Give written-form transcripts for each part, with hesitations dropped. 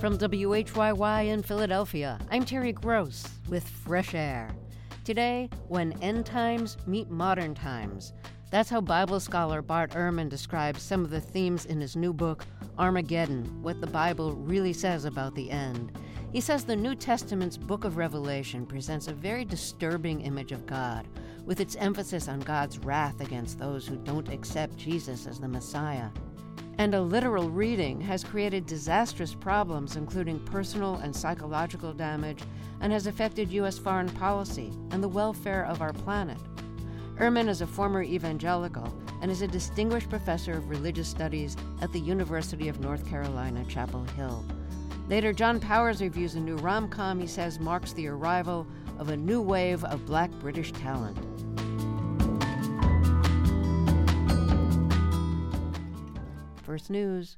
From WHYY in Philadelphia, I'm Terry Gross with Fresh Air. Today, when end times meet modern times. That's how Bible scholar Bart Ehrman describes some of the themes in his new book, Armageddon, What the Bible Really Says About the End. He says the New Testament's book of Revelation presents a very disturbing image of God, with its emphasis on God's wrath against those who don't accept Jesus as the Messiah. And a literal reading has created disastrous problems, including personal and psychological damage, and has affected U.S. foreign policy and the welfare of our planet. Ehrman is a former evangelical and is a distinguished professor of religious studies at the University of North Carolina, Chapel Hill. Later, John Powers reviews a new rom-com he says marks the arrival of a new wave of Black British talent. First News.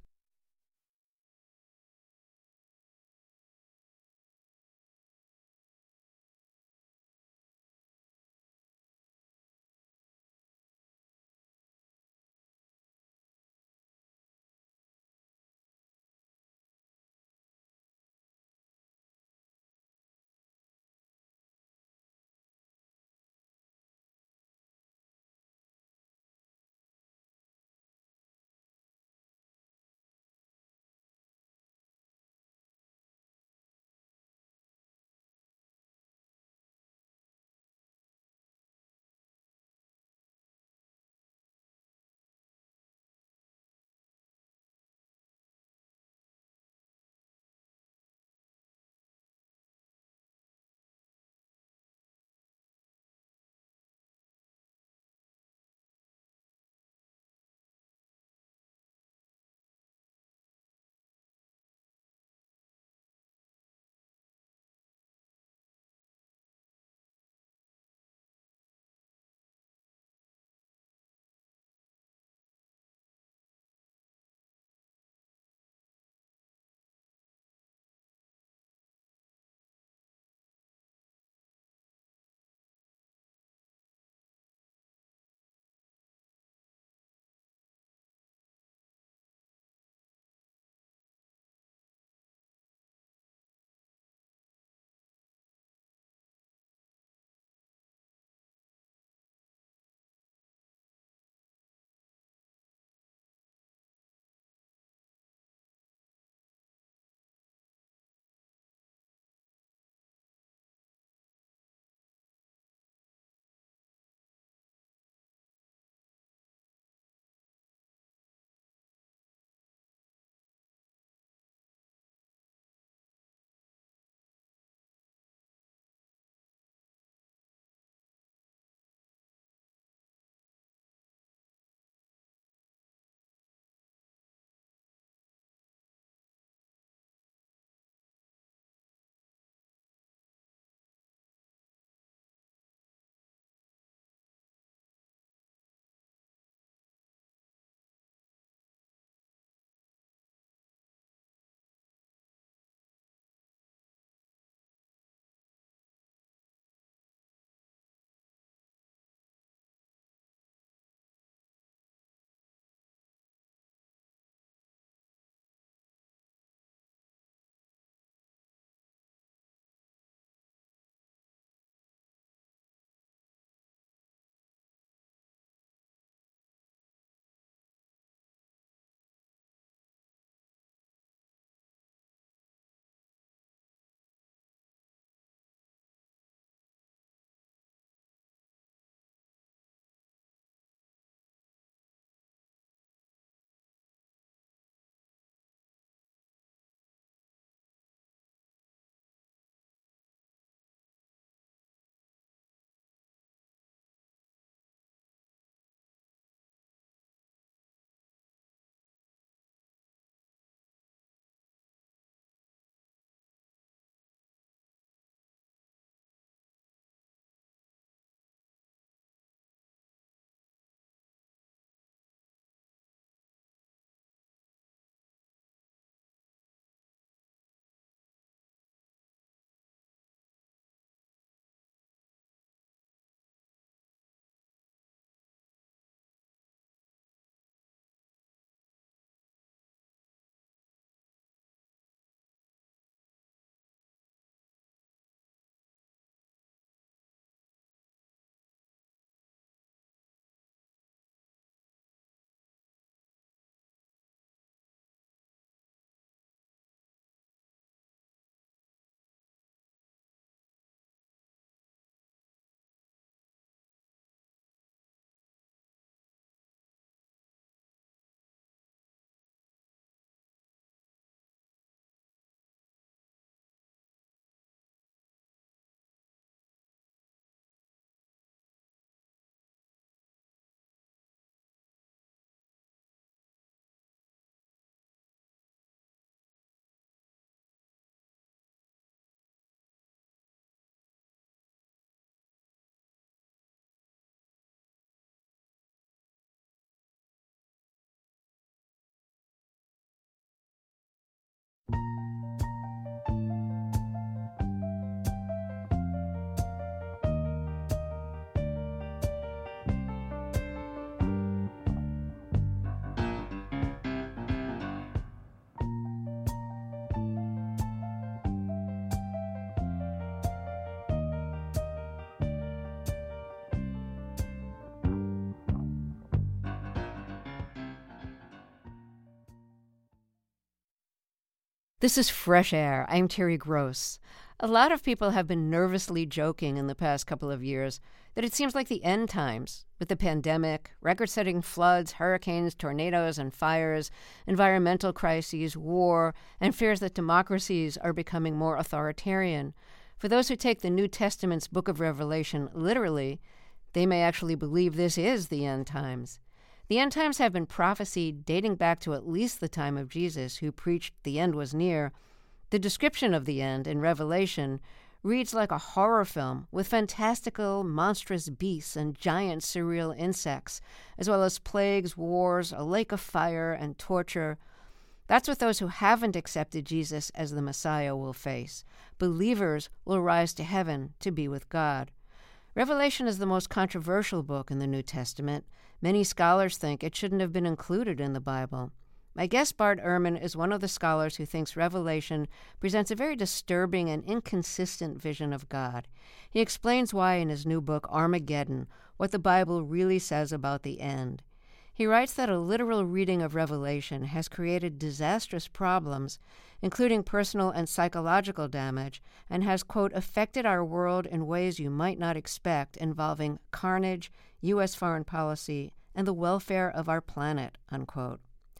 This is Fresh Air. I'm Terry Gross. A lot of people have been nervously joking in the past couple of years that it seems like the end times, with the pandemic, record-setting floods, hurricanes, tornadoes, and fires, environmental crises, war, and fears that democracies are becoming more authoritarian. For those who take the New Testament's book of Revelation literally, they may actually believe this is the end times. The end times have been prophesied dating back to at least the time of Jesus, who preached the end was near. The description of the end in Revelation reads like a horror film with fantastical, monstrous beasts and giant surreal insects, as well as plagues, wars, a lake of fire, and torture. That's what those who haven't accepted Jesus as the Messiah will face. Believers will rise to heaven to be with God. Revelation is the most controversial book in the New Testament. Many scholars think it shouldn't have been included in the Bible. My guest, Bart Ehrman, is one of the scholars who thinks Revelation presents a very disturbing and inconsistent vision of God. He explains why in his new book, Armageddon, what the Bible really says about the end. He writes that a literal reading of Revelation has created disastrous problems, including personal and psychological damage, and has, quote, affected our world in ways you might not expect, involving carnage, U.S. foreign policy, and the welfare of our planet, unquote.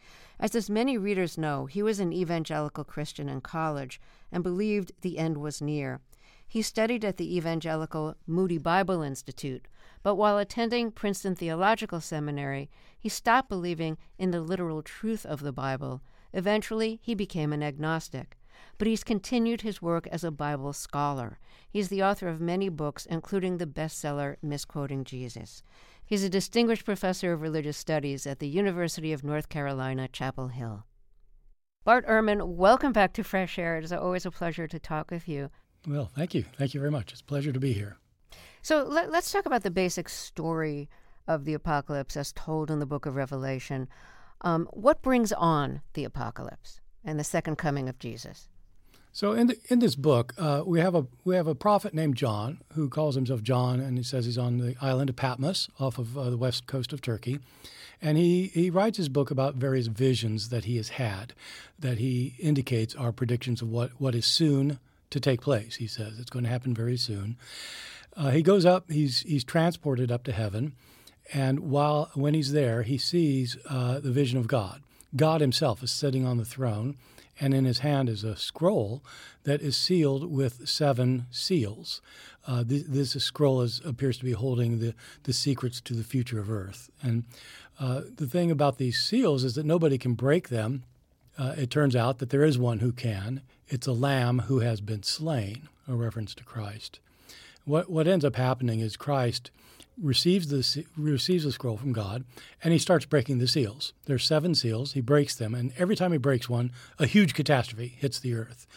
As many readers know, he was an evangelical Christian in college and believed the end was near. He studied at the evangelical Moody Bible Institute, but while attending Princeton Theological Seminary, he stopped believing in the literal truth of the Bible. Eventually, he became an agnostic. But he's continued his work as a Bible scholar. He's the author of many books, including the bestseller Misquoting Jesus. He's a distinguished professor of religious studies at the University of North Carolina, Chapel Hill. Bart Ehrman, welcome back to Fresh Air. It is always a pleasure to talk with you. Well, thank you. Thank you very much. It's a pleasure to be here. So let's talk about the basic story of the apocalypse as told in the book of Revelation. What brings on the apocalypse and the second coming of Jesus? So in this book, we have a prophet named John who calls himself John, and he says he's on the island of Patmos off of the west coast of Turkey. And he writes his book about various visions that he has had, that he indicates are predictions of what is soon to take place. He says it's going to happen very soon. He goes up, he's transported up to heaven, and when he's there, he sees the vision of God. God himself is sitting on the throne, and in his hand is a scroll that is sealed with 7 seals. This scroll appears to be holding the secrets to the future of Earth. And the thing about these seals is that nobody can break them. It turns out that there is one who can. It's a lamb who has been slain, a reference to Christ. What ends up happening is Christ receives the scroll from God, and he starts breaking the seals. There's 7 seals. He breaks them, and every time he breaks one, a huge catastrophe hits the earth.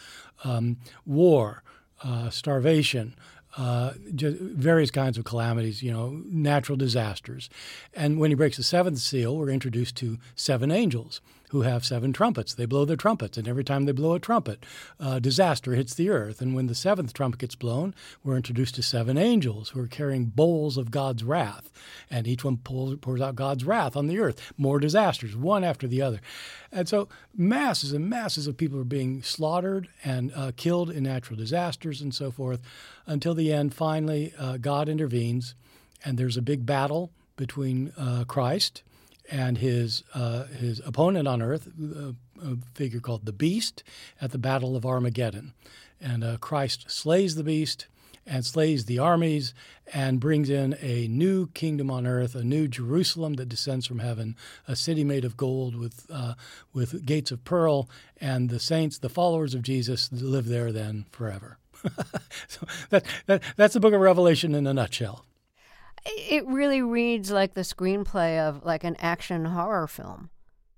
War, starvation, various kinds of calamities, natural disasters. And when he breaks the 7th seal, we're introduced to 7 angels who have 7 trumpets. They blow their trumpets, and every time they blow a trumpet, disaster hits the earth. And when the 7th trumpet gets blown, we're introduced to 7 angels who are carrying bowls of God's wrath, and each one pours out God's wrath on the earth. More disasters, one after the other. And so masses and masses of people are being slaughtered and killed in natural disasters and so forth, until the end. Finally, God intervenes, and there's a big battle between Christ and his opponent on earth, a figure called the Beast, at the Battle of Armageddon. And Christ slays the Beast and slays the armies and brings in a new kingdom on earth, a new Jerusalem that descends from heaven, a city made of gold with gates of pearl, and the saints, the followers of Jesus, live there then forever. So that's the book of Revelation in a nutshell. It really reads like the screenplay of like an action horror film.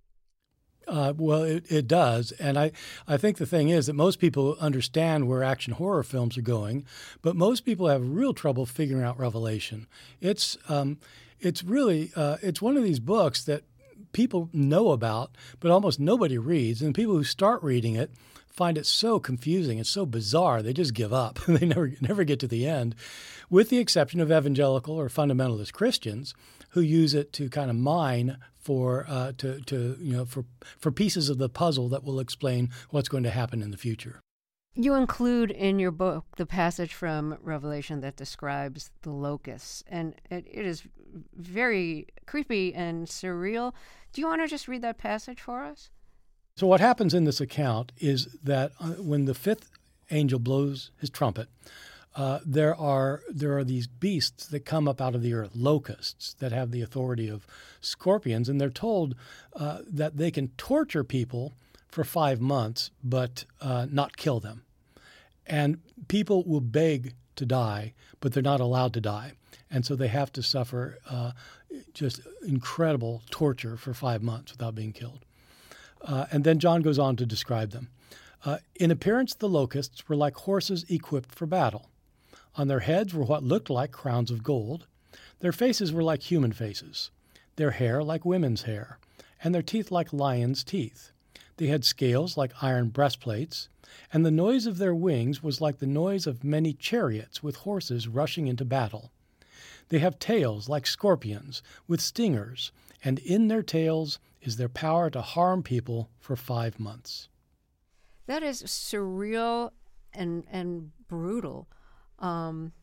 Well, it does. And I think the thing is that most people understand where action horror films are going, but most people have real trouble figuring out Revelation. It's really it's one of these books that people know about, but almost nobody reads. And people who start reading it find it so confusing. It's so bizarre. They just give up. They never get to the end, with the exception of evangelical or fundamentalist Christians who use it to kind of mine for for pieces of the puzzle that will explain what's going to happen in the future. You include in your book the passage from Revelation that describes the locusts, and it is very creepy and surreal. Do you want to just read that passage for us? So what happens in this account is that when the fifth angel blows his trumpet, there are these beasts that come up out of the earth, locusts, that have the authority of scorpions, and they're told that they can torture people for 5 months, but not kill them. And people will beg to die, but they're not allowed to die. And so they have to suffer just incredible torture for 5 months without being killed. And then John goes on to describe them. In appearance, the locusts were like horses equipped for battle. On their heads were what looked like crowns of gold. Their faces were like human faces, their hair like women's hair, and their teeth like lions' teeth. They had scales like iron breastplates, and the noise of their wings was like the noise of many chariots with horses rushing into battle. They have tails like scorpions with stingers, and in their tails is their power to harm people for 5 months. That is surreal and brutal. I'm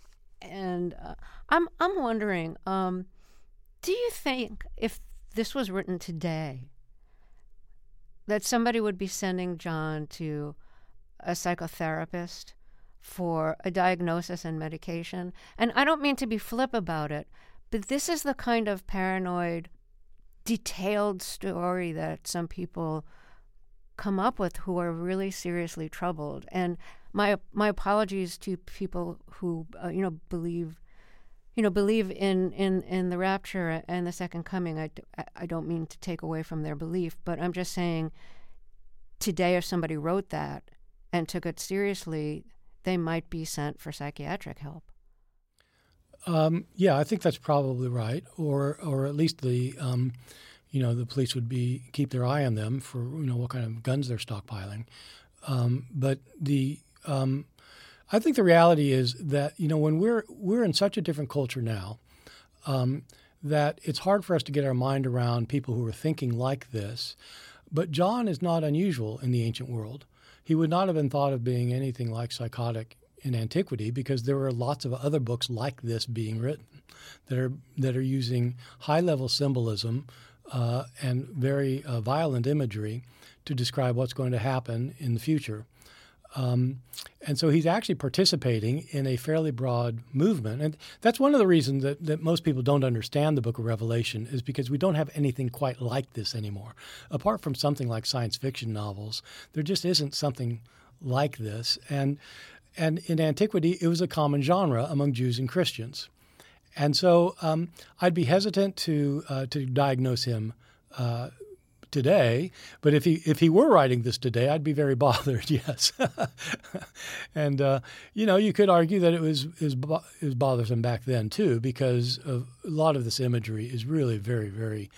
wondering, do you think if this was written today, that somebody would be sending John to a psychotherapist for a diagnosis and medication? And I don't mean to be flip about it, but this is the kind of paranoid, detailed story that some people come up with who are really seriously troubled. And my apologies to people who believe in the rapture and the second coming. I don't mean to take away from their belief, but I'm just saying today if somebody wrote that and took it seriously, they might be sent for psychiatric help. Yeah, I think that's probably right, or at least the police would keep their eye on them for what kind of guns they're stockpiling. But I think the reality is that when we're in such a different culture now, that it's hard for us to get our mind around people who are thinking like this. But John is not unusual in the ancient world. He would not have been thought of being anything like psychotic in antiquity because there were lots of other books like this being written that are using high-level symbolism and very violent imagery to describe what's going to happen in the future. And so he's actually participating in a fairly broad movement. And that's one of the reasons that most people don't understand the book of Revelation is because we don't have anything quite like this anymore. Apart from something like science fiction novels, there just isn't something like this. And in antiquity, it was a common genre among Jews and Christians. And so I'd be hesitant to diagnose him today, but if he were writing this today, I'd be very bothered. Yes, and you could argue that it was bothersome back then too, because a lot of this imagery is really very, very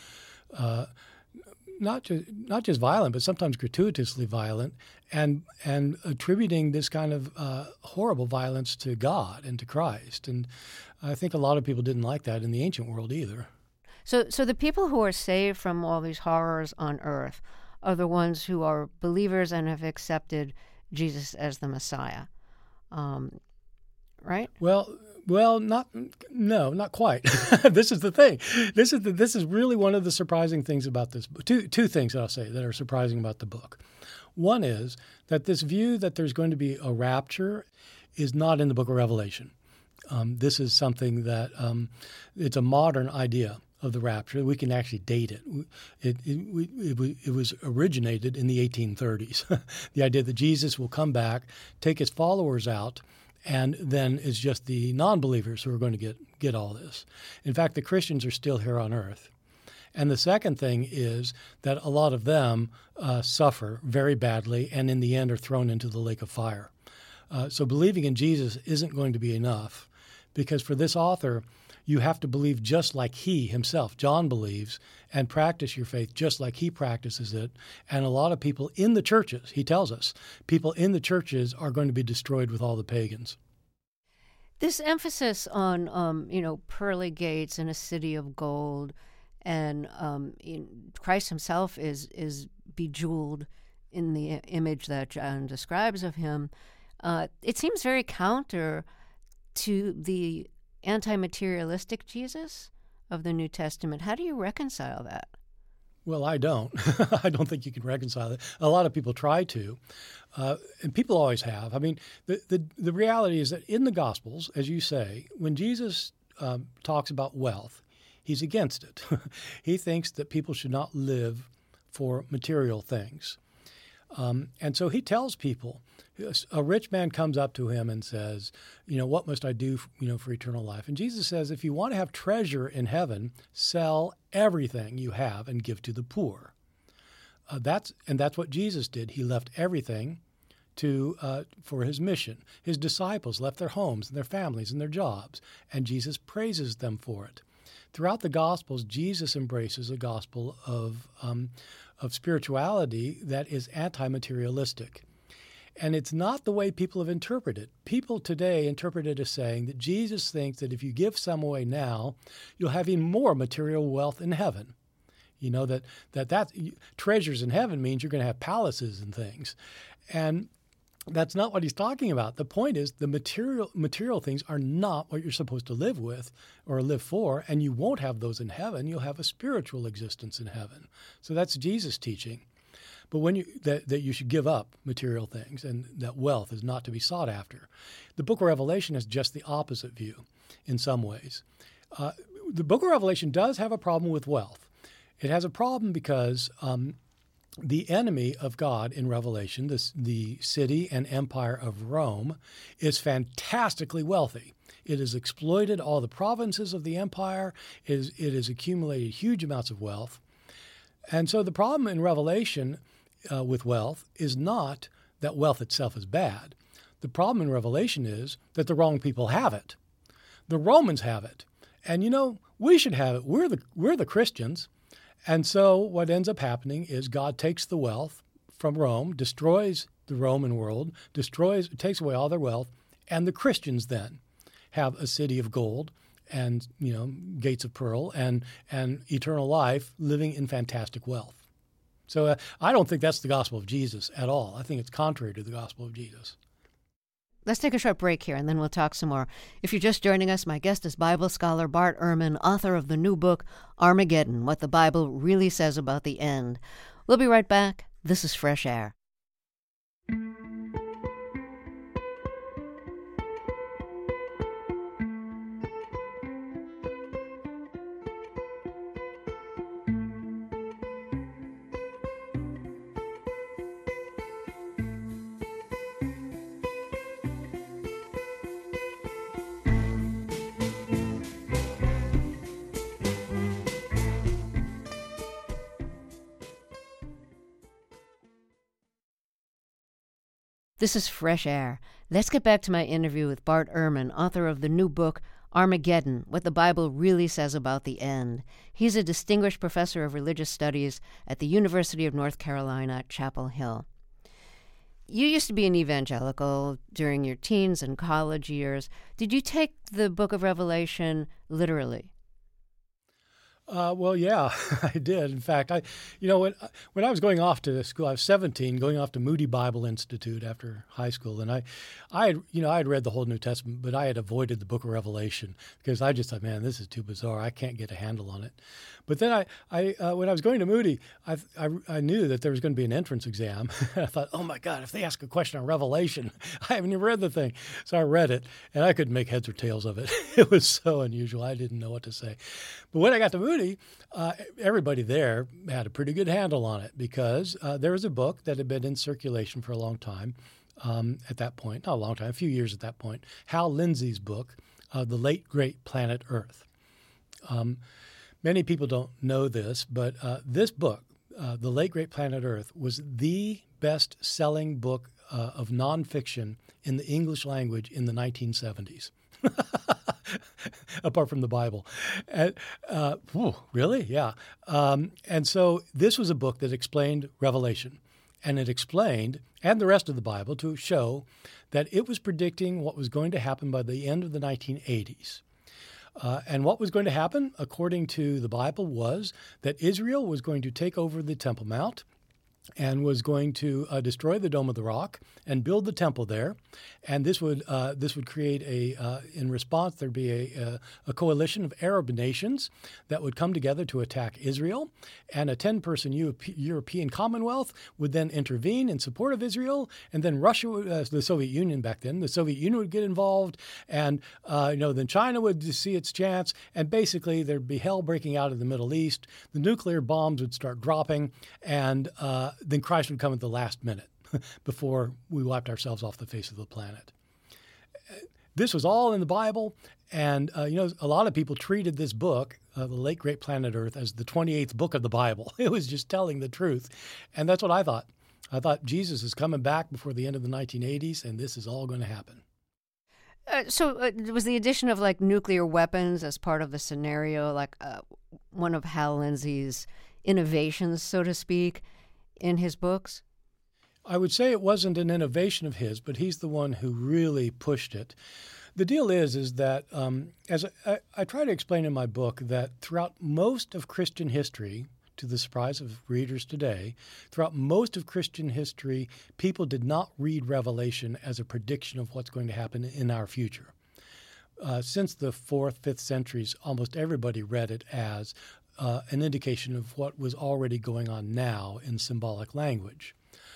not just violent, but sometimes gratuitously violent, and attributing this kind of horrible violence to God and to Christ. And I think a lot of people didn't like that in the ancient world either. So the people who are saved from all these horrors on earth are the ones who are believers and have accepted Jesus as the Messiah, right? Well, not quite. This is the thing. This is really one of the surprising things about this book. Two things that I'll say that are surprising about the book. One is that this view that there's going to be a rapture is not in the book of Revelation. This is something that it's a modern idea of the rapture. We can actually date it. It was originated in the 1830s. The idea that Jesus will come back, take his followers out, and then it's just the non-believers who are going to get all this. In fact, the Christians are still here on earth. And the second thing is that a lot of them suffer very badly and in the end are thrown into the lake of fire. So believing in Jesus isn't going to be enough, because for this author, you have to believe just like he himself, John, believes, and practice your faith just like he practices it. And a lot of people in the churches, he tells us, people in the churches are going to be destroyed with all the pagans. This emphasis on, pearly gates and a city of gold and Christ himself is bejeweled in the image that John describes of him. It seems very counter to the anti-materialistic Jesus of the New Testament. How do you reconcile that? Well, I don't. I don't think you can reconcile it. A lot of people try to, and people always have. I mean, the reality is that in the Gospels, as you say, when Jesus talks about wealth, he's against it. He thinks that people should not live for material things. And so he tells people, a rich man comes up to him and says, what must I do, for eternal life? And Jesus says, if you want to have treasure in heaven, sell everything you have and give to the poor. That's what Jesus did. He left everything for his mission. His disciples left their homes and their families and their jobs, and Jesus praises them for it. Throughout the Gospels, Jesus embraces a gospel of spirituality that is anti-materialistic. And it's not the way people have interpreted it. People today interpret it as saying that Jesus thinks that if you give some away now, you'll have even more material wealth in heaven. That treasures in heaven means you're going to have palaces and things. And that's not what he's talking about. The point is the material things are not what you're supposed to live with or live for, and you won't have those in heaven. You'll have a spiritual existence in heaven. So that's Jesus' teaching. But that you should give up material things and that wealth is not to be sought after. The book of Revelation has just the opposite view in some ways. The book of Revelation does have a problem with wealth. It has a problem because the enemy of God in Revelation, the city and empire of Rome, is fantastically wealthy. It has exploited all the provinces of the empire. It has accumulated huge amounts of wealth. And so the problem in Revelation with wealth is not that wealth itself is bad. The problem in Revelation is that the wrong people have it. The Romans have it. And, we should have it. We're the Christians. And so what ends up happening is God takes the wealth from Rome, destroys the Roman world, takes away all their wealth, and the Christians then have a city of gold and, gates of pearl and eternal life living in fantastic wealth. So I don't think that's the gospel of Jesus at all. I think it's contrary to the gospel of Jesus. Let's take a short break here, and then we'll talk some more. If you're just joining us, my guest is Bible scholar Bart Ehrman, author of the new book, Armageddon, What the Bible Really Says About the End. We'll be right back. This is Fresh Air. This is Fresh Air. Let's get back to my interview with Bart Ehrman, author of the new book, Armageddon, What the Bible Really Says About the End. He's a distinguished professor of religious studies at the University of North Carolina, Chapel Hill. You used to be an evangelical during your teens and college years. Did you take the book of Revelation literally? Well, yeah, I did. In fact, when I was going off to school, I was 17, going off to Moody Bible Institute after high school, and I had read the whole New Testament, but I had avoided the Book of Revelation because I just thought, man, this is too bizarre. I can't get a handle on it. But then when I was going to Moody, I knew that there was going to be an entrance exam. I thought, oh my God, if they ask a question on Revelation, I haven't even read the thing. So I read it, and I couldn't make heads or tails of it. It was so unusual. I didn't know what to say. But when I got to Moody, everybody there had a pretty good handle on it because there was a book that had been in circulation for a long time at that point, not a long time, a few years at that point, Hal Lindsey's book, The Late Great Planet Earth. Many people don't know this, but this book, The Late Great Planet Earth, was the best-selling book of nonfiction in the English language in the 1970s. Apart from the Bible. And, really? Yeah. And so this was a book that explained Revelation, and it explained, and the rest of the Bible, to show that it was predicting what was going to happen by the end of the 1980s. And what was going to happen, according to the Bible, was that Israel was going to take over the Temple Mount and was going to destroy the Dome of the Rock and build the temple there. And this would create in response, there'd be a coalition of Arab nations that would come together to attack Israel. And a 10-person European Commonwealth would then intervene in support of Israel. And then Russia, the Soviet Union back then, the Soviet Union would get involved. And, then China would see its chance. And basically, there'd be hell breaking out in the Middle East. The nuclear bombs would start dropping. And then Christ would come at the last minute before we wiped ourselves off the face of the planet. This was all in the Bible, and a lot of people treated this book, The Late Great Planet Earth, as the 28th book of the Bible. It was just telling the truth, and that's what I thought. I thought Jesus is coming back before the end of the 1980s, and this is all going to happen. So was the addition of nuclear weapons as part of the scenario one of Hal Lindsey's innovations, so to speak, in his books? I would say it wasn't an innovation of his, but he's the one who really pushed it. The deal is that, as I try to explain in my book, that throughout most of Christian history, to the surprise of readers today, throughout most of Christian history, people did not read Revelation as a prediction of what's going to happen in our future. Since the 4th, 5th centuries, almost everybody read it as an indication of what was already going on now in symbolic language.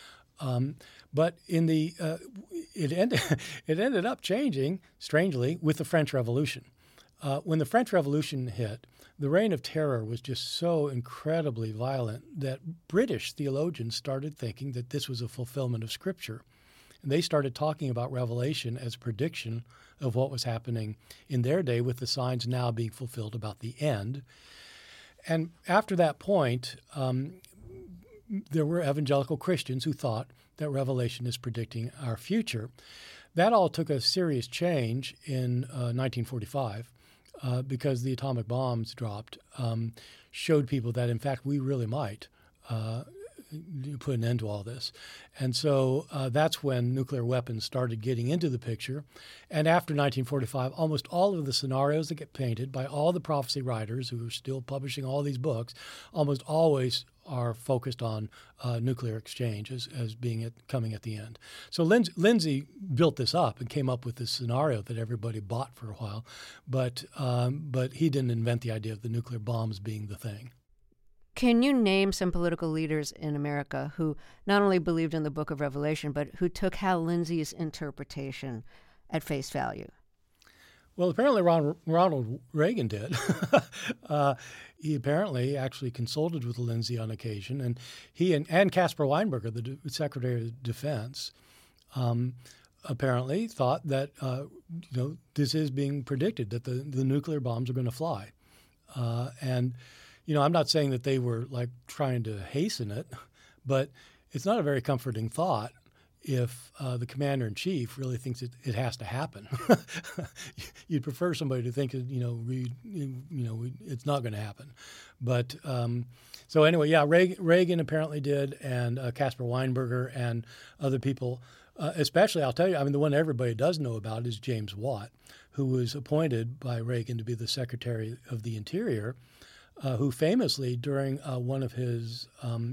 But in it ended up changing, strangely, with the French Revolution. When the French Revolution hit, the reign of terror was just so incredibly violent that British theologians started thinking that this was a fulfillment of Scripture. And they started talking about Revelation as a prediction of what was happening in their day, with the signs now being fulfilled about the end. And after that point, there were evangelical Christians who thought that Revelation is predicting our future. That all took a serious change in 1945 because the atomic bombs dropped, showed people that, in fact, we really might put an end to all this. And so that's when nuclear weapons started getting into the picture. And after 1945, almost all of the scenarios that get painted by all the prophecy writers who are still publishing all these books almost always are focused on nuclear exchange as being coming at the end. So Lindsey built this up and came up with this scenario that everybody bought for a while, but he didn't invent the idea of the nuclear bombs being the thing. Can you name some political leaders in America who not only believed in the Book of Revelation, but who took Hal Lindsey's interpretation at face value? Well, apparently Ronald Reagan did. He apparently actually consulted with Lindsey on occasion, and he and Caspar Weinberger, the Secretary of Defense, apparently thought that this is being predicted, that the nuclear bombs are going to fly, and. I'm not saying that they were trying to hasten it, but it's not a very comforting thought if the commander-in-chief really thinks it has to happen. You'd prefer somebody to think it's not going to happen. But so anyway, yeah, Reagan apparently did, and Caspar Weinberger and other people. Especially, I'll tell you, the one everybody does know about is James Watt, who was appointed by Reagan to be the Secretary of the Interior. Who famously, during one of his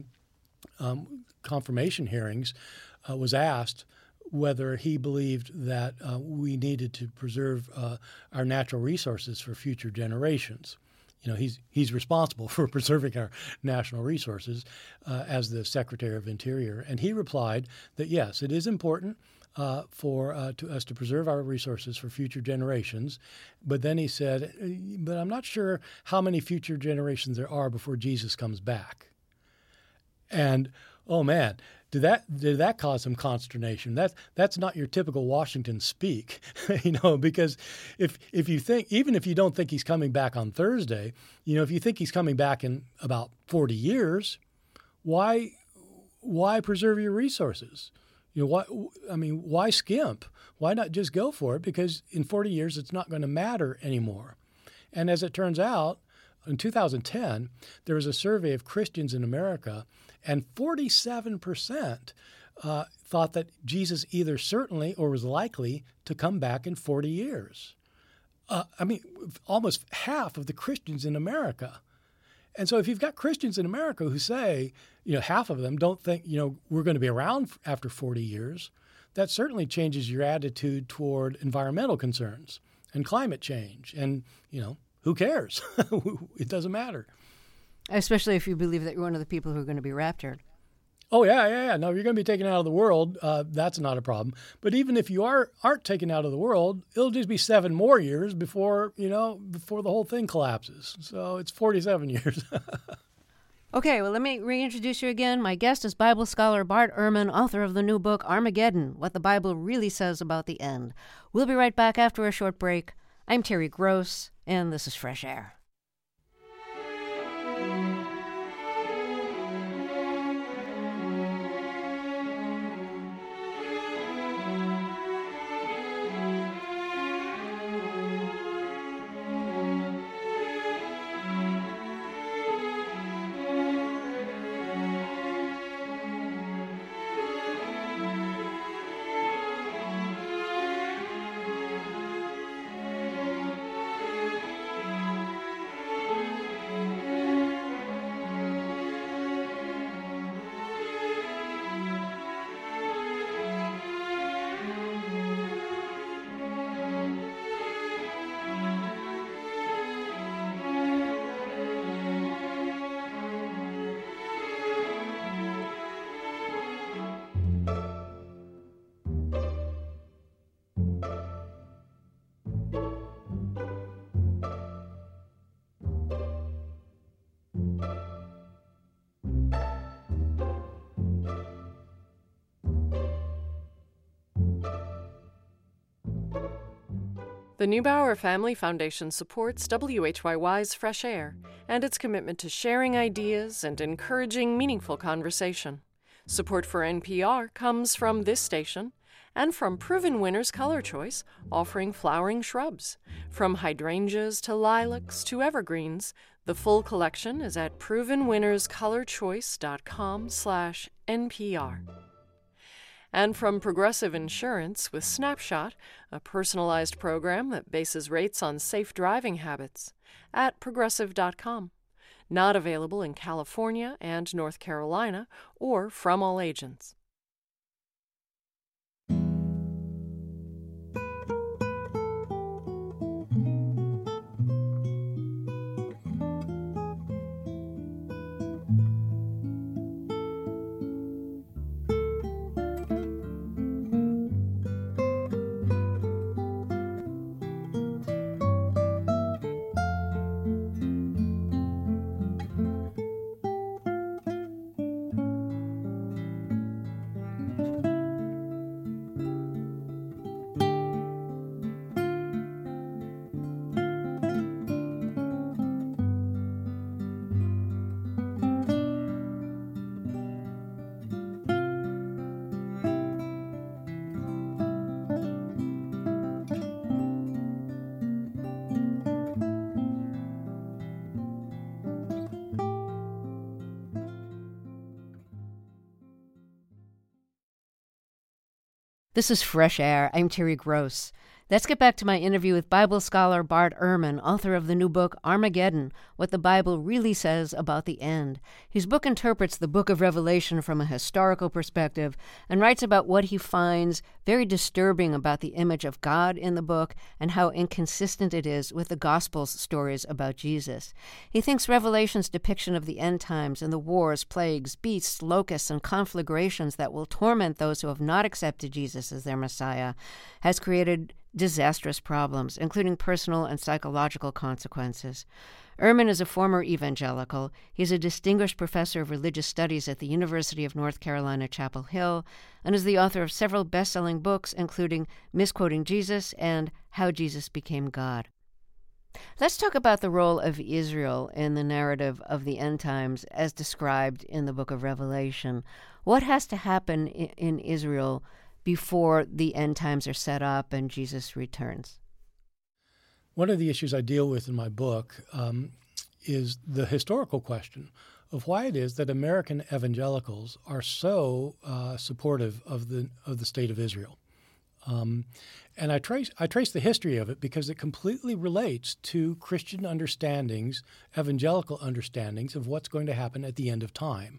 confirmation hearings, was asked whether he believed that we needed to preserve our natural resources for future generations. He's responsible for preserving our national resources as the Secretary of Interior. And he replied that, yes, it is important for us to preserve our resources for future generations. But then he said, but I'm not sure how many future generations there are before Jesus comes back. And, oh, man, did that cause some consternation? That's not your typical Washington speak, because if you think, even if you don't think he's coming back on Thursday, if you think he's coming back in about 40 years, why preserve your resources? Why skimp? Why not just go for it? Because in 40 years, it's not going to matter anymore. And as it turns out, in 2010, there was a survey of Christians in America, and 47% thought that Jesus either certainly or was likely to come back in 40 years. Almost half of the Christians in America. And so if you've got Christians in America who say, half of them don't think, we're going to be around after 40 years, that certainly changes your attitude toward environmental concerns and climate change. And, who cares? It doesn't matter. Especially if you believe that you're one of the people who are going to be raptured. Oh, yeah. No, you're going to be taken out of the world. That's not a problem. But even if you aren't taken out of the world, it'll just be 7 more years before the whole thing collapses. So it's 47 years. Okay, well, let me reintroduce you again. My guest is Bible scholar Bart Ehrman, author of the new book, Armageddon, What the Bible Really Says About the End. We'll be right back after a short break. I'm Terry Gross, and this is Fresh Air. The Neubauer Family Foundation supports WHYY's Fresh Air and its commitment to sharing ideas and encouraging meaningful conversation. Support for NPR comes from this station and from Proven Winners Color Choice, offering flowering shrubs. From hydrangeas to lilacs to evergreens, the full collection is at provenwinnerscolorchoice.com/NPR. And from Progressive Insurance with Snapshot, a personalized program that bases rates on safe driving habits, at progressive.com. Not available in California and North Carolina or from all agents. This is Fresh Air. I'm Terry Gross. Let's get back to my interview with Bible scholar Bart Ehrman, author of the new book, Armageddon, What the Bible Really Says About the End. His book interprets the book of Revelation from a historical perspective and writes about what he finds very disturbing about the image of God in the book and how inconsistent it is with the Gospels' stories about Jesus. He thinks Revelation's depiction of the end times and the wars, plagues, beasts, locusts, and conflagrations that will torment those who have not accepted Jesus as their Messiah has created disastrous problems, including personal and psychological consequences. Ehrman is a former evangelical. He's a distinguished professor of religious studies at the University of North Carolina, Chapel Hill, and is the author of several best-selling books, including Misquoting Jesus and How Jesus Became God. Let's talk about the role of Israel in the narrative of the end times as described in the book of Revelation. What has to happen in Israel before the end times are set up and Jesus returns? One of the issues I deal with in my book is the historical question of why it is that American evangelicals are so supportive of the state of Israel. And I trace the history of it because it completely relates to Christian understandings, evangelical understandings of what's going to happen at the end of time.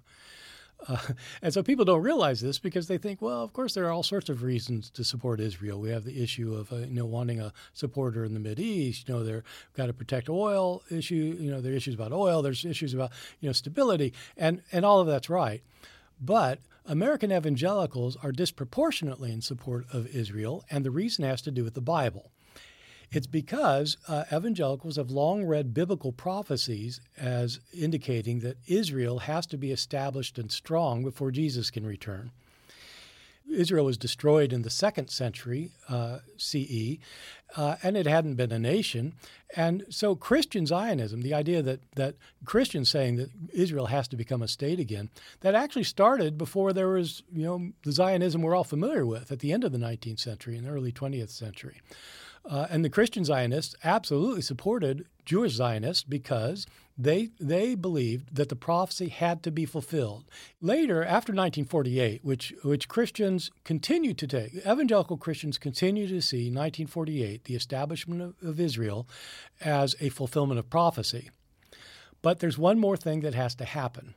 And so people don't realize this because they think, well, of course, there are all sorts of reasons to support Israel. We have the issue of wanting a supporter in the Mideast. They've got to protect oil issue. There are issues about oil. There's issues about stability, and all of that's right. But American evangelicals are disproportionately in support of Israel, and the reason has to do with the Bible. It's because evangelicals have long read biblical prophecies as indicating that Israel has to be established and strong before Jesus can return. Israel was destroyed in the 2nd century CE, and it hadn't been a nation. And so Christian Zionism, the idea that Christians saying that Israel has to become a state again, that actually started before there was, the Zionism we're all familiar with at the end of the 19th century and the early 20th century. And the Christian Zionists absolutely supported Jewish Zionists because they believed that the prophecy had to be fulfilled. Later, after 1948, which Christians continue to take, evangelical Christians continue to see 1948, the establishment of Israel, as a fulfillment of prophecy. But there's one more thing that has to happen.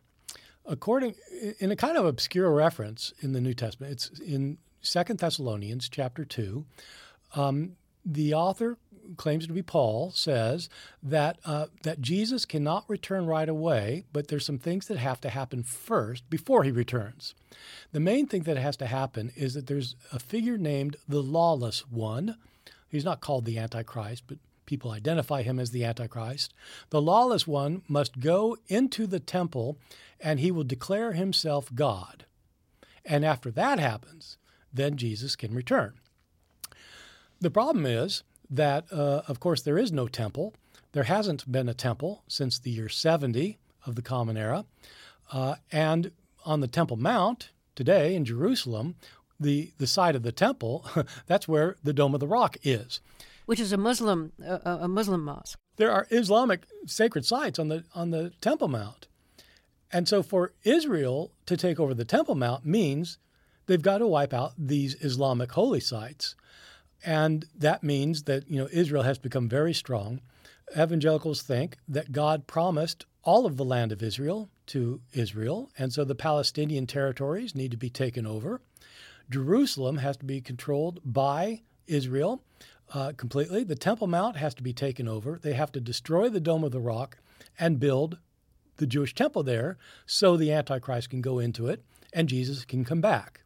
In a kind of obscure reference in the New Testament, it's in 2 Thessalonians chapter 2, the author claims to be Paul, says that Jesus cannot return right away, but there's some things that have to happen first before he returns. The main thing that has to happen is that there's a figure named the Lawless One. He's not called the Antichrist, but people identify him as the Antichrist. The Lawless One must go into the temple, and he will declare himself God. And after that happens, then Jesus can return. The problem is that, of course, there is no temple. There hasn't been a temple since the year 70 of the Common Era. And on the Temple Mount today in Jerusalem, the site of the temple, that's where the Dome of the Rock is. Which is a Muslim mosque. There are Islamic sacred sites on the Temple Mount. And so for Israel to take over the Temple Mount means they've got to wipe out these Islamic holy sites. And that means that, Israel has become very strong. Evangelicals think that God promised all of the land of Israel to Israel, and so the Palestinian territories need to be taken over. Jerusalem has to be controlled by Israel completely. The Temple Mount has to be taken over. They have to destroy the Dome of the Rock and build the Jewish temple there so the Antichrist can go into it and Jesus can come back.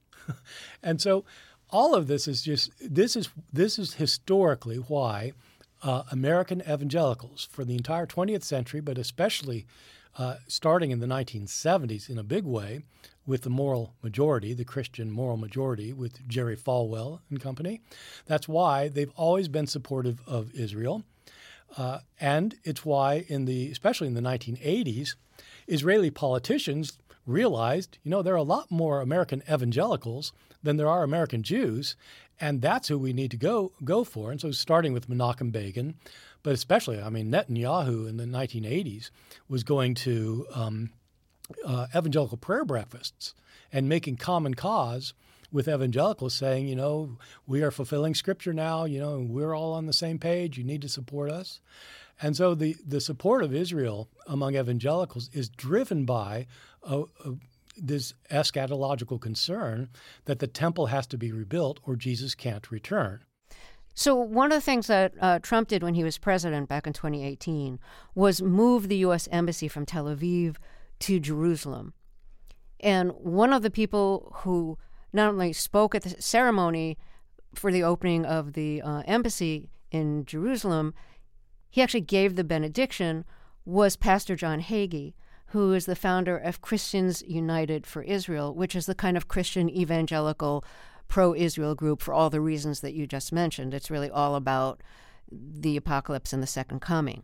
And so all of this is this is historically why American evangelicals for the entire 20th century, but especially starting in the 1970s in a big way with the moral majority, the Christian moral majority with Jerry Falwell and company. That's why they've always been supportive of Israel. And it's why, especially in the 1980s, Israeli politicians realized, there are a lot more American evangelicals than there are American Jews, and that's who we need to go for. And so starting with Menachem Begin, but especially, Netanyahu in the 1980s was going to evangelical prayer breakfasts and making common cause with evangelicals saying, we are fulfilling Scripture now, and we're all on the same page. You need to support us. And so the support of Israel among evangelicals is driven by this eschatological concern that the temple has to be rebuilt or Jesus can't return. So one of the things that Trump did when he was president back in 2018 was move the U.S. Embassy from Tel Aviv to Jerusalem. And one of the people who not only spoke at the ceremony for the opening of the embassy in Jerusalem, he actually gave the benediction, was Pastor John Hagee, who is the founder of Christians United for Israel, which is the kind of Christian evangelical pro-Israel group for all the reasons that you just mentioned. It's really all about the apocalypse and the second coming.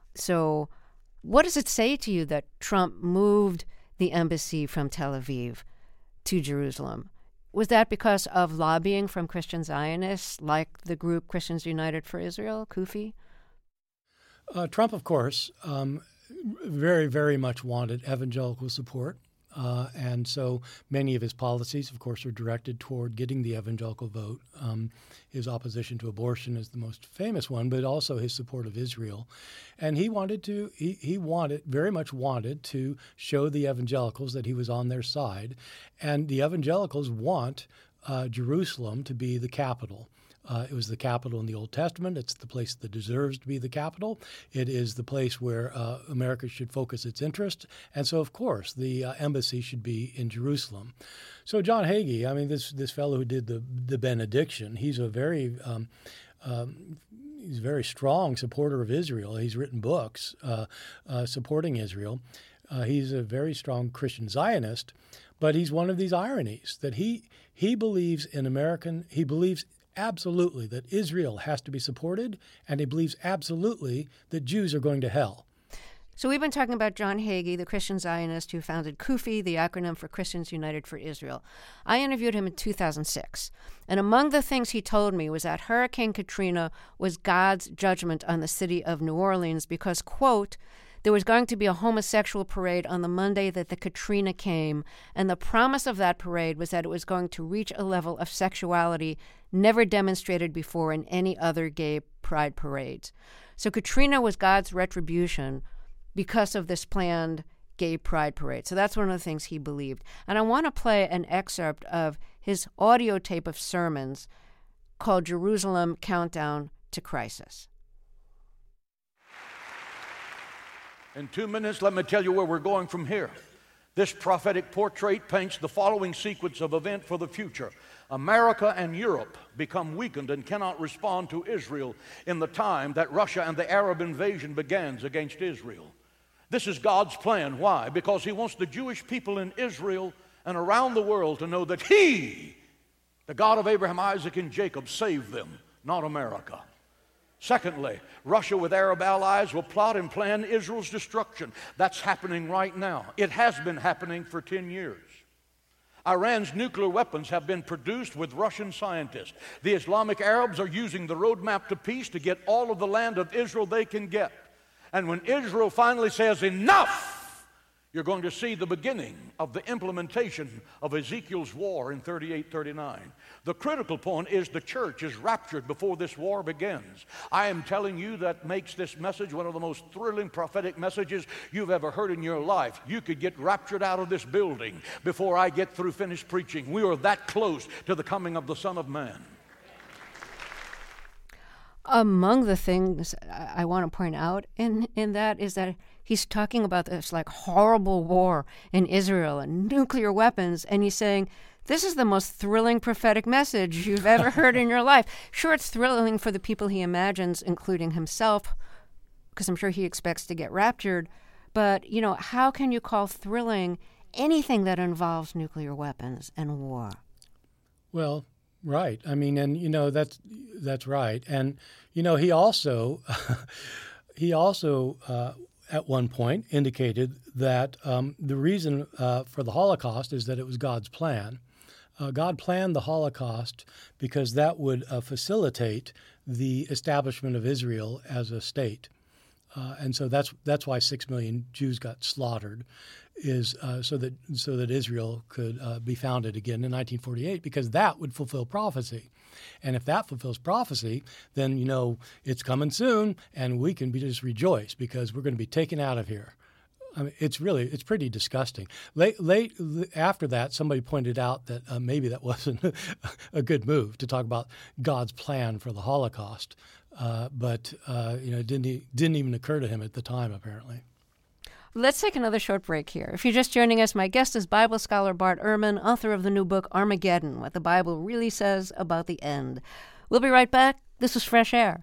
So what does it say to you that Trump moved the embassy from Tel Aviv to Jerusalem? Was that because of lobbying from Christian Zionists like the group Christians United for Israel, CUFI? Trump, of course, very, very much wanted evangelical support And so many of his policies, of course, are directed toward getting the evangelical vote. His opposition to abortion is the most famous one, but also his support of Israel. And he very much wanted to show the evangelicals that he was on their side. And the evangelicals want Jerusalem to be the capital. It was the capital in the Old Testament. It's the place that deserves to be the capital. It is the place where America should focus its interest. And so, of course, the embassy should be in Jerusalem. So John Hagee, I mean, this fellow who did the benediction, he's a very strong supporter of Israel. He's written books supporting Israel. He's a very strong Christian Zionist, but he's one of these ironies that he believes he believes absolutely that Israel has to be supported, and he believes absolutely that Jews are going to hell. So we've been talking about John Hagee, the Christian Zionist who founded CUFI, the acronym for Christians United for Israel. I interviewed him in 2006, and among the things he told me was that Hurricane Katrina was God's judgment on the city of New Orleans because, quote, there was going to be a homosexual parade on the Monday that the Katrina came, and the promise of that parade was that it was going to reach a level of sexuality never demonstrated before in any other gay pride parades. So Katrina was God's retribution because of this planned gay pride parade. So that's one of the things he believed. And I want to play an excerpt of his audio tape of sermons called Jerusalem Countdown to Crisis. In 2 minutes, let me tell you where we're going from here. This prophetic portrait paints the following sequence of events for the future. America and Europe become weakened and cannot respond to Israel in the time that Russia and the Arab invasion begins against Israel. This is God's plan. Why? Because He wants the Jewish people in Israel and around the world to know that He, the God of Abraham, Isaac, and Jacob, saved them, not America. Secondly, Russia with Arab allies will plot and plan Israel's destruction. That's happening right now. It has been happening for 10 years. Iran's nuclear weapons have been produced with Russian scientists. The Islamic Arabs are using the roadmap to peace to get all of the land of Israel they can get. And when Israel finally says enough, you're going to see the beginning of the implementation of Ezekiel's war in 38-39. The critical point is the church is raptured before this war begins. I am telling you that makes this message one of the most thrilling prophetic messages you've ever heard in your life. You could get raptured out of this building before I get through finished preaching. We are that close to the coming of the Son of Man. Among the things I want to point out in that is that he's talking about this like horrible war in Israel and nuclear weapons, and he's saying, this is the most thrilling prophetic message you've ever heard in your life. Sure, it's thrilling for the people he imagines, including himself, because I'm sure he expects to get raptured, but, how can you call thrilling anything that involves nuclear weapons and war? Well, right. I mean, and that's right. And he also at one point indicated that the reason for the Holocaust is that it was God's plan. God planned the Holocaust because that would facilitate the establishment of Israel as a state. And so that's why 6 million Jews got slaughtered, is so that Israel could be founded again in 1948, because that would fulfill prophecy. And if that fulfills prophecy, then it's coming soon, and we can just rejoice because we're going to be taken out of here. I mean, it's pretty disgusting. Late after that, somebody pointed out that maybe that wasn't a good move to talk about God's plan for the Holocaust, but it didn't even occur to him at the time, apparently. Let's take another short break here. If you're just joining us, my guest is Bible scholar Bart Ehrman, author of the new book Armageddon: What the Bible Really Says About the End. We'll be right back. This is Fresh Air.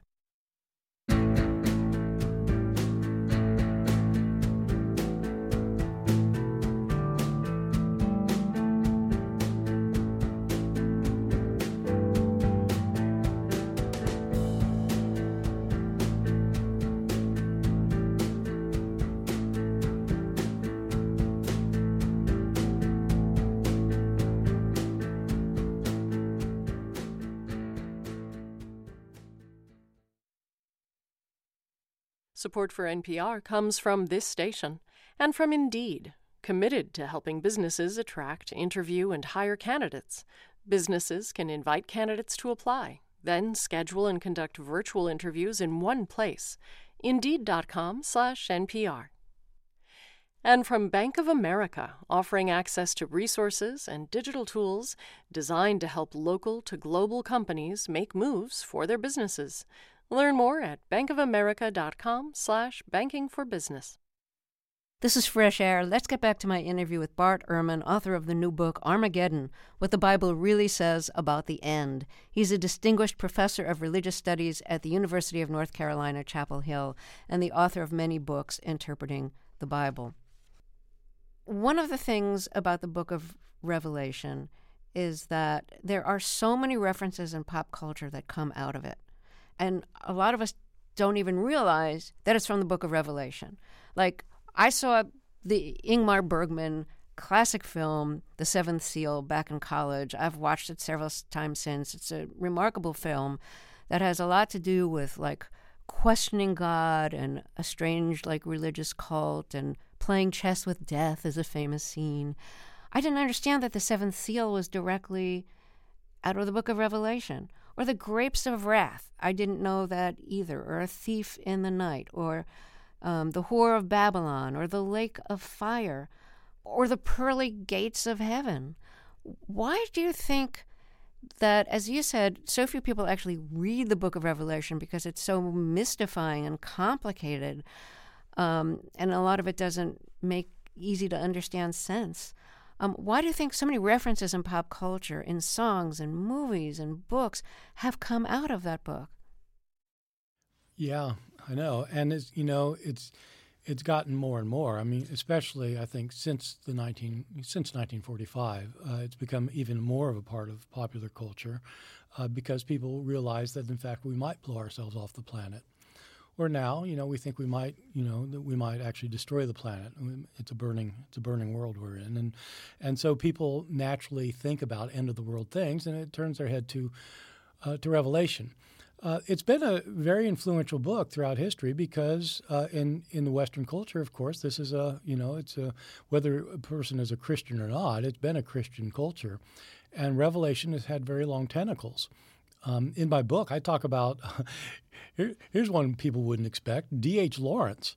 Support for NPR comes from this station and from Indeed. committed to helping businesses attract, interview, and hire candidates. Businesses can invite candidates to apply, then schedule and conduct virtual interviews in one place, Indeed.com/NPR. And from Bank of America, offering access to resources and digital tools designed to help local to global companies make moves for their businesses. Learn more at bankofamerica.com/bankingforbusiness. This is Fresh Air. Let's get back to my interview with Bart Ehrman, author of the new book, Armageddon, What the Bible Really Says About the End. He's a distinguished professor of religious studies at the University of North Carolina, Chapel Hill, and the author of many books interpreting the Bible. One of the things about the book of Revelation is that there are so many references in pop culture that come out of it. And a lot of us don't even realize that it's from the book of Revelation. Like, I saw the Ingmar Bergman classic film, The Seventh Seal, back in college. I've watched it several times since. It's a remarkable film that has a lot to do with, like, questioning God and a strange, like, religious cult, and playing chess with death is a famous scene. I didn't understand that The Seventh Seal was directly out of the book of Revelation. Or The Grapes of Wrath. I didn't know that either. Or A Thief in the Night. Or The Whore of Babylon. Or The Lake of Fire. Or The Pearly Gates of Heaven. Why do you think that, as you said, so few people actually read the book of Revelation because it's so mystifying and complicated, and a lot of it doesn't make easy to understand sense? Why do you think so many references in pop culture, in songs and movies and books, have come out of that book? Yeah, I know. And it's gotten more and more. I mean, especially I think since 1945, it's become even more of a part of popular culture because people realize that in fact we might blow ourselves off the planet. Or now, we think we might, that we might actually destroy the planet. It's a burning world we're in, and so people naturally think about end of the world things, and it turns their head to Revelation. It's been a very influential book throughout history because in the Western culture, of course, this is whether a person is a Christian or not, it's been a Christian culture, and Revelation has had very long tentacles. In my book, I talk about here's one people wouldn't expect: D.H. Lawrence.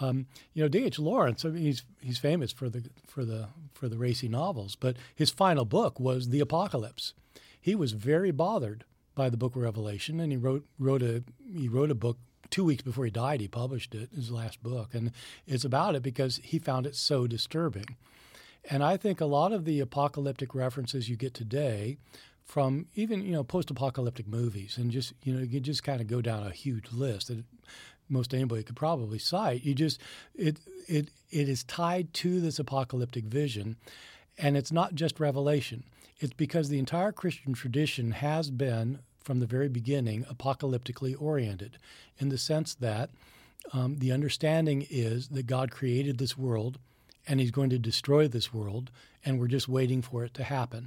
D.H. Lawrence. I mean, he's famous for the racy novels, but his final book was The Apocalypse. He was very bothered by the book of Revelation, and he wrote a book 2 weeks before he died. He published it, his last book, and it's about it because he found it so disturbing. And I think a lot of the apocalyptic references you get today from even, post-apocalyptic movies, and just, you just kind of go down a huge list that most anybody could probably cite. It is tied to this apocalyptic vision, and it's not just Revelation. It's because the entire Christian tradition has been, from the very beginning, apocalyptically oriented, in the sense that the understanding is that God created this world, and he's going to destroy this world, and we're just waiting for it to happen.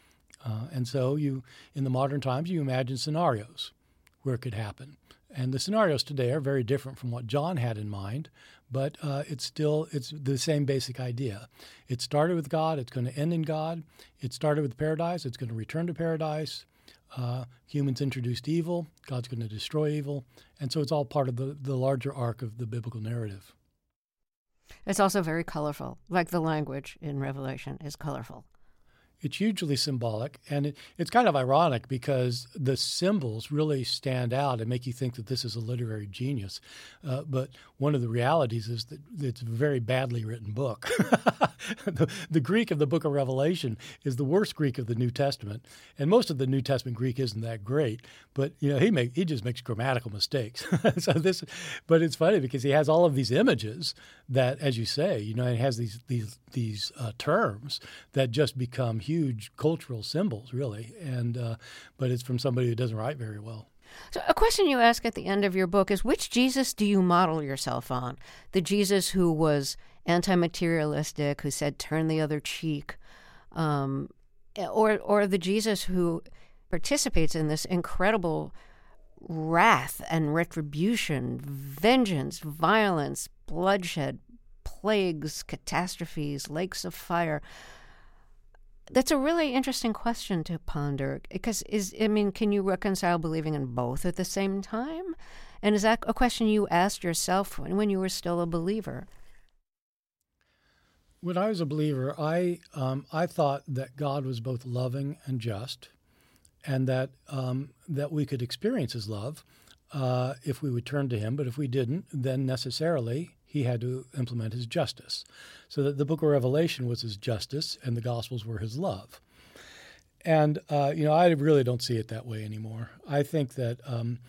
And so in the modern times, you imagine scenarios where it could happen. And the scenarios today are very different from what John had in mind, but it's the same basic idea. It started with God. It's going to end in God. It started with paradise. It's going to return to paradise. Humans introduced evil. God's going to destroy evil. And so it's all part of the larger arc of the biblical narrative. It's also very colorful, like the language in Revelation is colorful. It's hugely symbolic, and it's kind of ironic because the symbols really stand out and make you think that this is a literary genius. But one of the realities is that it's a very badly written book. The Greek of the book of Revelation is the worst Greek of the New Testament, and most of the New Testament Greek isn't that great. But he just makes grammatical mistakes. But it's funny because he has all of these images that, as you say, it has these terms that just become huge cultural symbols, really. But it's from somebody who doesn't write very well. So a question you ask at the end of your book is, which Jesus do you model yourself on? The Jesus who was anti-materialistic, who said, turn the other cheek, or the Jesus who participates in this incredible wrath and retribution, vengeance, violence, bloodshed, plagues, catastrophes, lakes of fire. That's a really interesting question to ponder, because can you reconcile believing in both at the same time? And is that a question you asked yourself when you were still a believer? When I was a believer, I thought that God was both loving and just, and that we could experience His love if we would turn to Him. But if we didn't, then necessarily He had to implement His justice. So that the book of Revelation was His justice, and the Gospels were His love. And I really don't see it that way anymore. I think that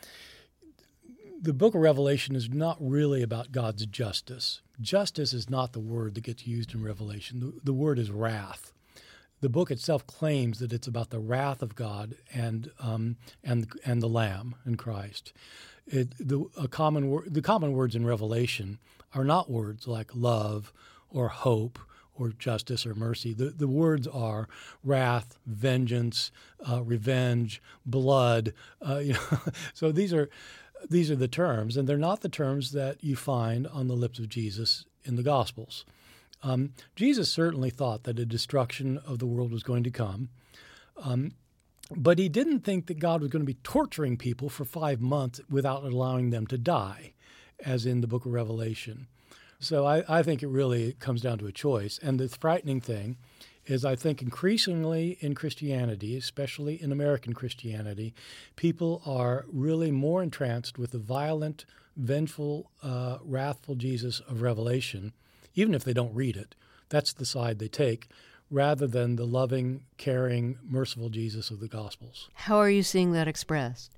the book of Revelation is not really about God's justice. Justice is not the word that gets used in Revelation. The word is wrath. The book itself claims that it's about the wrath of God and the Lamb and Christ. The common words in Revelation are not words like love or hope or justice or mercy. The words are wrath, vengeance, revenge, blood. So these are the terms, and they're not the terms that you find on the lips of Jesus in the Gospels. Jesus certainly thought that a destruction of the world was going to come, but he didn't think that God was going to be torturing people for 5 months without allowing them to die, as in the book of Revelation. So I think it really comes down to a choice. And the frightening thing is, I think increasingly in Christianity, especially in American Christianity, people are really more entranced with the violent, vengeful, wrathful Jesus of Revelation, even if they don't read it. That's the side they take, rather than the loving, caring, merciful Jesus of the Gospels. How are you seeing that expressed?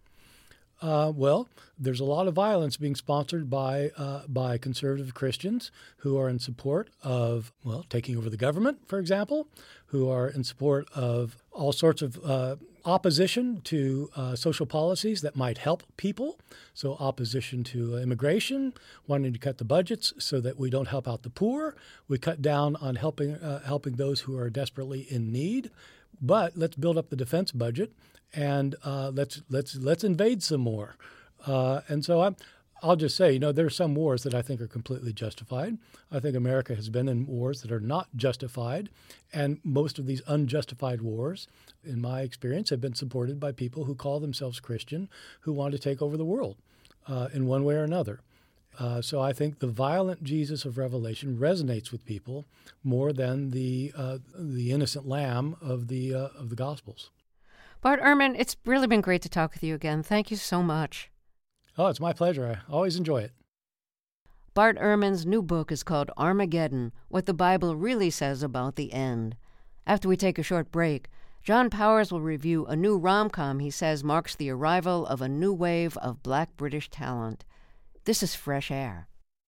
Well, there's a lot of violence being sponsored by conservative Christians who are in support of, taking over the government, for example, who are in support of all sorts of opposition to social policies that might help people. So opposition to immigration, wanting to cut the budgets so that we don't help out the poor. We cut down on helping those who are desperately in need. But let's build up the defense budget and let's invade some more. And so I'll just say, there are some wars that I think are completely justified. I think America has been in wars that are not justified, and most of these unjustified wars, in my experience, have been supported by people who call themselves Christian, who want to take over the world in one way or another. So I think the violent Jesus of Revelation resonates with people more than the innocent lamb of the Gospels. Bart Ehrman, it's really been great to talk with you again. Thank you so much. Oh, it's my pleasure. I always enjoy it. Bart Ehrman's new book is called Armageddon, What the Bible Really Says About the End. After we take a short break, John Powers will review a new rom-com he says marks the arrival of a new wave of Black British talent. This is Fresh Air.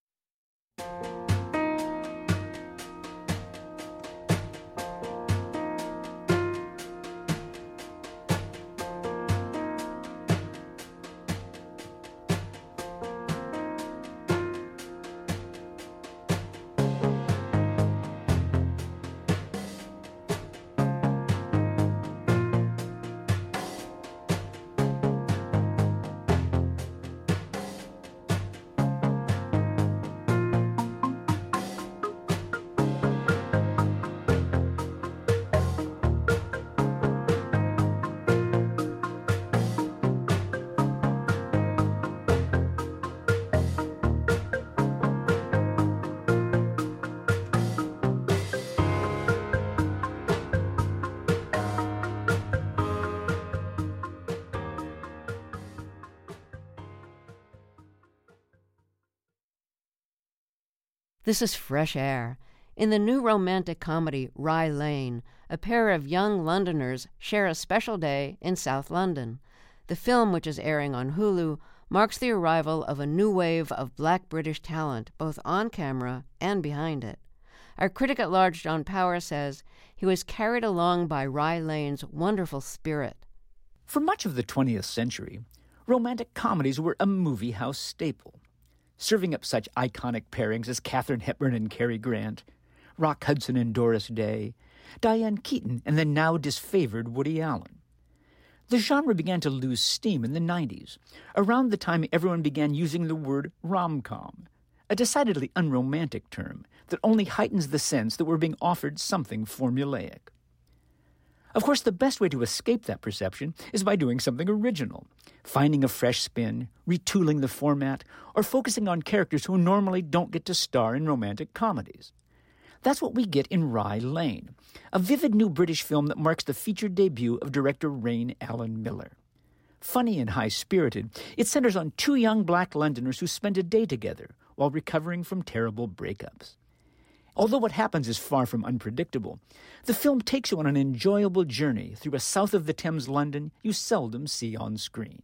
This is Fresh Air. In the new romantic comedy Rye Lane, a pair of young Londoners share a special day in South London. The film, which is airing on Hulu, marks the arrival of a new wave of Black British talent, both on camera and behind it. Our critic at large, John Powers, says he was carried along by Rye Lane's wonderful spirit. For much of the 20th century, romantic comedies were a movie house staple, serving up such iconic pairings as Katharine Hepburn and Cary Grant, Rock Hudson and Doris Day, Diane Keaton and the now disfavored Woody Allen. The genre began to lose steam in the 90s, around the time everyone began using the word rom-com, a decidedly unromantic term that only heightens the sense that we're being offered something formulaic. Of course, the best way to escape that perception is by doing something original, finding a fresh spin, retooling the format, or focusing on characters who normally don't get to star in romantic comedies. That's what we get in Rye Lane, a vivid new British film that marks the featured debut of director Raine Allen Miller. Funny and high-spirited, it centers on two young black Londoners who spend a day together while recovering from terrible breakups. Although what happens is far from unpredictable, the film takes you on an enjoyable journey through a south-of-the-Thames London you seldom see on screen.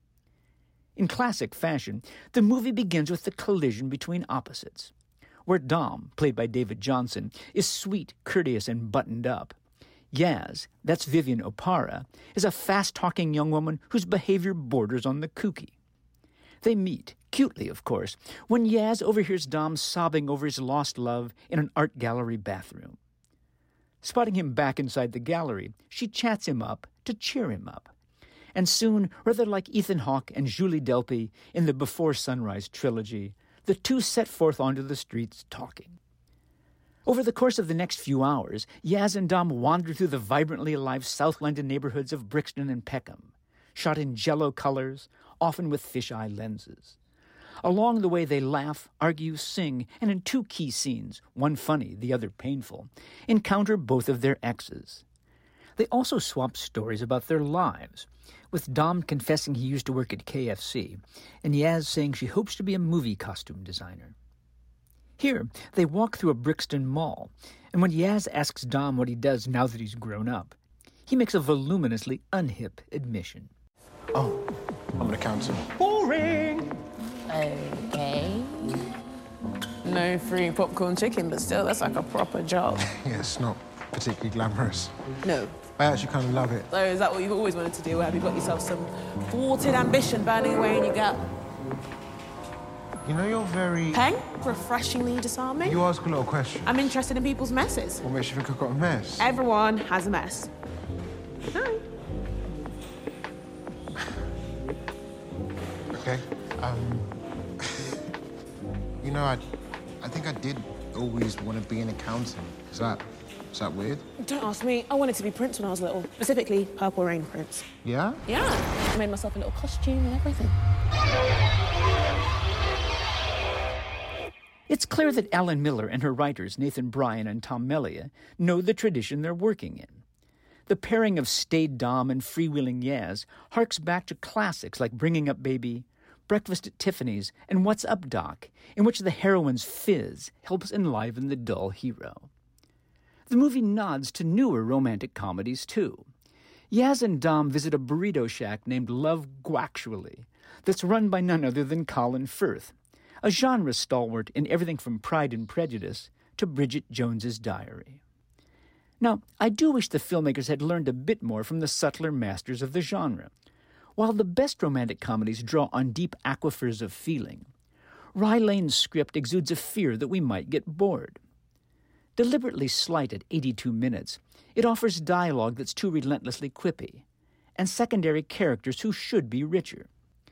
In classic fashion, the movie begins with the collision between opposites, where Dom, played by David Johnson, is sweet, courteous, and buttoned up. Yaz, that's Vivian Oparah, is a fast-talking young woman whose behavior borders on the kooky. They meet, cutely of course, when Yaz overhears Dom sobbing over his lost love in an art gallery bathroom. Spotting him back inside the gallery, she chats him up to cheer him up. And soon, rather like Ethan Hawke and Julie Delpy in the Before Sunrise trilogy, the two set forth onto the streets talking. Over the course of the next few hours, Yaz and Dom wander through the vibrantly alive South London neighborhoods of Brixton and Peckham, shot in jello colors, often with fisheye lenses. Along the way, they laugh, argue, sing, and in two key scenes, one funny, the other painful, encounter both of their exes. They also swap stories about their lives, with Dom confessing he used to work at KFC, and Yaz saying she hopes to be a movie costume designer. Here, they walk through a Brixton mall, and when Yaz asks Dom what he does now that he's grown up, he makes a voluminously unhip admission. Oh, I'm an accountant. Boring! Okay. No free popcorn chicken, but still, that's like a proper job. Yeah, it's not particularly glamorous. No. I actually kind of love it. So is that what you've always wanted to do, or have you got yourself some thwarted ambition burning away in your gut? You know, you're very... Peng? Refreshingly disarming? You ask a lot of questions. I'm interested in people's messes. What makes you think I've got a mess? Everyone has a mess. Hi. Okay. You know, I think I did always want to be an accountant. Is that weird? Don't ask me. I wanted to be Prince when I was little. Specifically, Purple Rain Prince. Yeah? Yeah. I made myself a little costume and everything. It's clear that Alan Miller and her writers, Nathan Bryan and Tom Melia, know the tradition they're working in. The pairing of staid Dom and freewheeling Yaz harks back to classics like Bringing Up Baby, Breakfast at Tiffany's, and What's Up, Doc, in which the heroine's fizz helps enliven the dull hero. The movie nods to newer romantic comedies, too. Yaz and Dom visit a burrito shack named Love Guactually that's run by none other than Colin Firth, a genre stalwart in everything from Pride and Prejudice to Bridget Jones's Diary. Now, I do wish the filmmakers had learned a bit more from the subtler masters of the genre. While the best romantic comedies draw on deep aquifers of feeling, Rye Lane's script exudes a fear that we might get bored. Deliberately slight at 82 minutes, it offers dialogue that's too relentlessly quippy, and secondary characters who should be richer.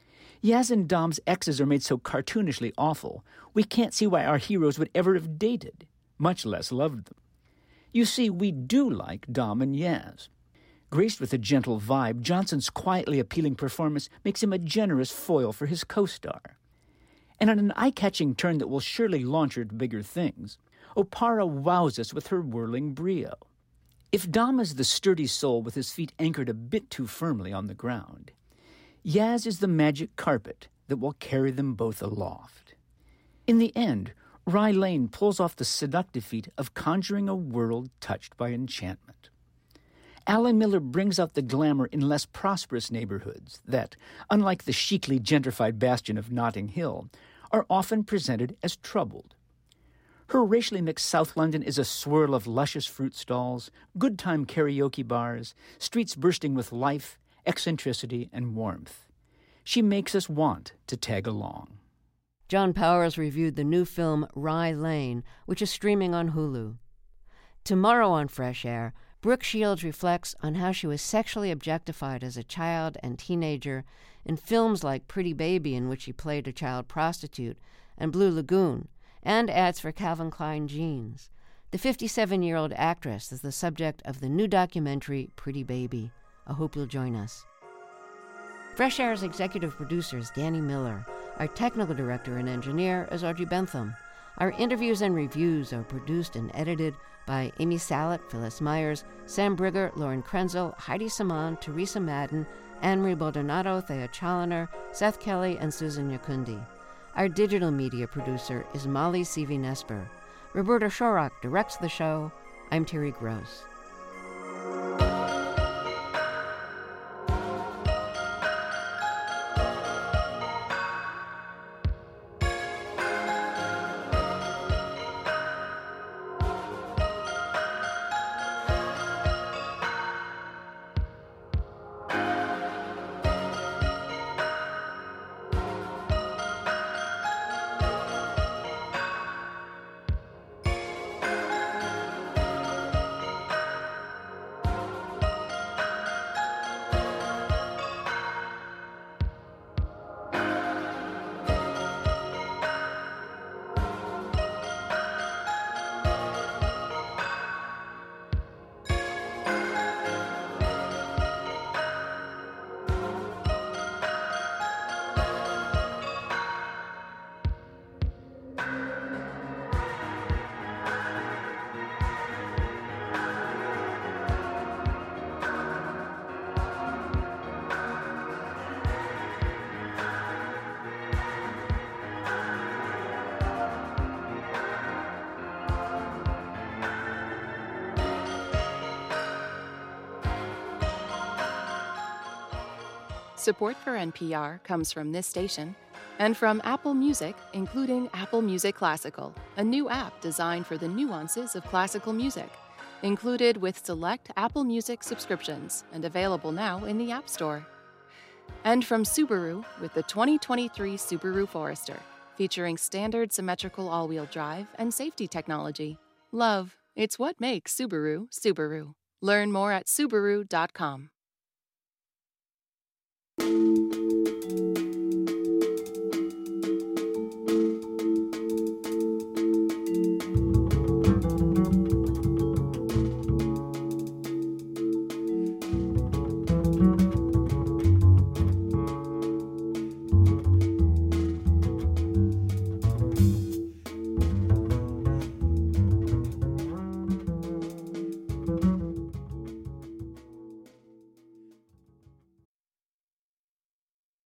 Yaz and Dom's exes are made so cartoonishly awful, we can't see why our heroes would ever have dated, much less loved them. You see, we do like Dom and Yaz. Graced with a gentle vibe, Johnson's quietly appealing performance makes him a generous foil for his co-star. And on an eye-catching turn that will surely launch her to bigger things, Oparah wows us with her whirling brio. If Dom is the sturdy soul with his feet anchored a bit too firmly on the ground, Yaz is the magic carpet that will carry them both aloft. In the end, Rye Lane pulls off the seductive feat of conjuring a world touched by enchantment. Alan Miller brings out the glamour in less prosperous neighborhoods that, unlike the chicly gentrified bastion of Notting Hill, are often presented as troubled. Her racially mixed South London is a swirl of luscious fruit stalls, good-time karaoke bars, streets bursting with life, eccentricity, and warmth. She makes us want to tag along. John Powers reviewed the new film Rye Lane, which is streaming on Hulu. Tomorrow on Fresh Air, Brooke Shields reflects on how she was sexually objectified as a child and teenager in films like Pretty Baby, in which she played a child prostitute, and Blue Lagoon, and ads for Calvin Klein jeans. The 57-year-old actress is the subject of the new documentary Pretty Baby. I hope you'll join us. Fresh Air's executive producer is Danny Miller. Our technical director and engineer is Audrey Bentham. Our interviews and reviews are produced and edited by Amy Salet, Phyllis Myers, Sam Brigger, Lauren Krenzel, Heidi Saman, Teresa Madden, Anne-Marie Baldonado, Thea Chaloner, Seth Kelly, and Susan Yakundi. Our digital media producer is Molly Seavey-Nesper. Roberta Shorrock directs the show. I'm Terry Gross. Support for NPR comes from this station and from Apple Music, including Apple Music Classical, a new app designed for the nuances of classical music, included with select Apple Music subscriptions and available now in the App Store. And from Subaru with the 2023 Subaru Forester, featuring standard symmetrical all-wheel drive and safety technology. Love, it's what makes Subaru, Subaru. Learn more at Subaru.com.